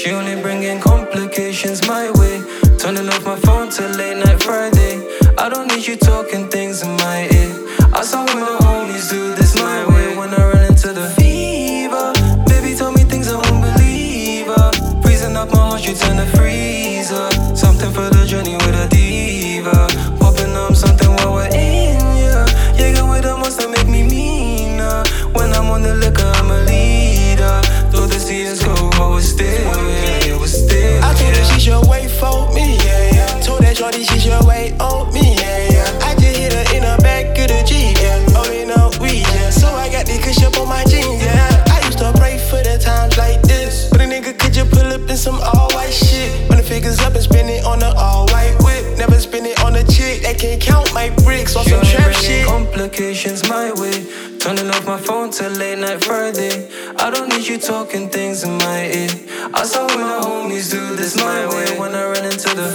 She only bringing complications my way. Turning off my phone till late night Friday. I don't need you talking things in my ear. I saw when the homies do this my way. When I run into the fever, baby tell me things I won't believe her. Freezing up my heart, you turn the freezer. Something for the journey with a diva. Popping up something while we're in, yeah. Yeah, with a monster make me meaner. When I'm on the liquor, I'm a leader. Though the seasons go, but we're still, yeah, we're still. I told her she should wait for me, yeah, yeah. Told that shorty she should wait on me, yeah, yeah. I just hit her in the back of the G, yeah. Oh, you know we, yeah. So I got the cushion up on my jeans, yeah. I used to pray for the times like this. But a nigga, could you pull up in some all-white shit? When the figures up and spend it on the all-white whip. Never spend it on a chick that can't count my bricks on some trap shit. Complications my way. Turning off my phone till late night Friday. I don't need you talking things in my ear. I saw when the homies do this my way. When I run into the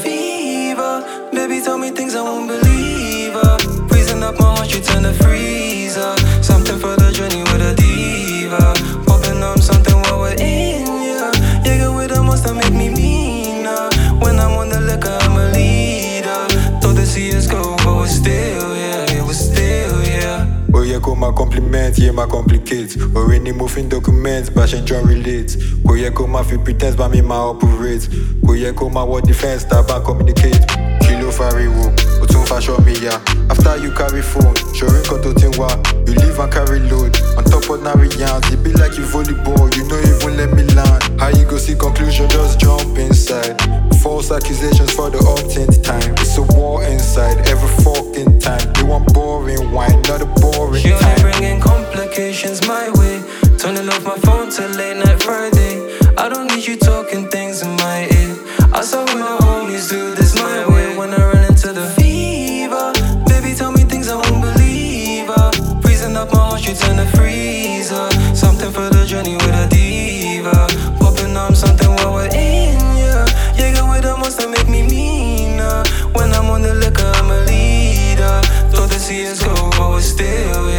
fever, baby tell me things I won't believe her. Freezing up my heart, you turn the freezer. Something for the journey with a diva. Popping up something while we're in, yeah. Yeah, with a monster make me meaner. When I'm on the liquor, I'm a leader. Though the seasons go, but we're still, yeah, we're still, yeah. Oh yeah, go my compliment, yeah, my complicate. Or any moving documents, bashing John relate. Go yeah, go my feel pretense, but me my operate. Go yeah, go my word defense, tab and communicate. Kilo fariwo, otun fashion me ya. After you carry phone, showing koto tingwa. You leave and carry load. On top of Narians, it be like you volleyball. You know even let me land. How you go see conclusion, just jump inside. False accusations for the uptent time. It's a war inside every fucking time. They want boring wine, not a boring She only time. bringing complications my way. Turning off my phone till late night Friday. I don't need you talking things in my ear. I saw when the homies do this my way. When I run into the fever, baby tell me things I won't believe her. Freezing up my heart, you turn the freezer. Something for the journey with a diva. Popping up something while we're in, yeah. Yeah, with a monster make me meaner. When I'm on the liquor, I'm a leader. Though the seasons go, but we're still, yeah.